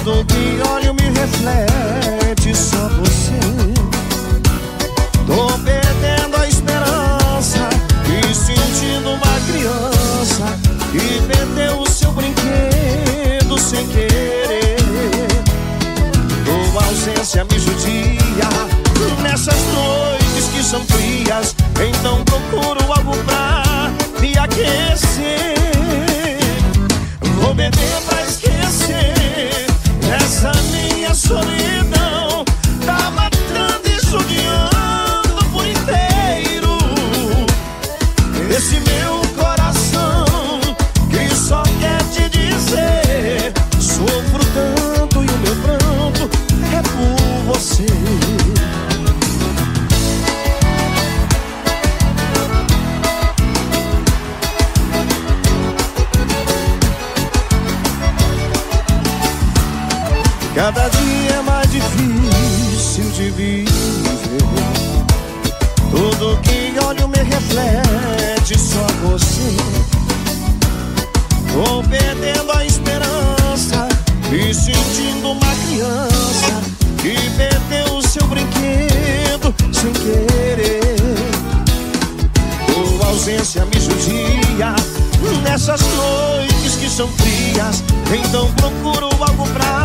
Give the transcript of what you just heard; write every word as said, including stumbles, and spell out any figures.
Tudo que olho me reflete só você. Tô perdendo a esperança e sentindo uma criança que perdeu o seu brinquedo sem querer. Tua ausência me judia nessas noites que são frias, então procuro algo pra me aquecer. Vou beber pra esquecer essa minha solidão, tá matando e judiando por inteiro esse meu coração que só quer te dizer: sofro tanto e o meu pranto é por você. Cada dia é mais difícil de viver. Tudo que olho me reflete só você. Tô perdendo a esperança e sentindo uma criança que perdeu o seu brinquedo sem querer. Tua ausência me judia nessas noites que são frias, então procuro algo pra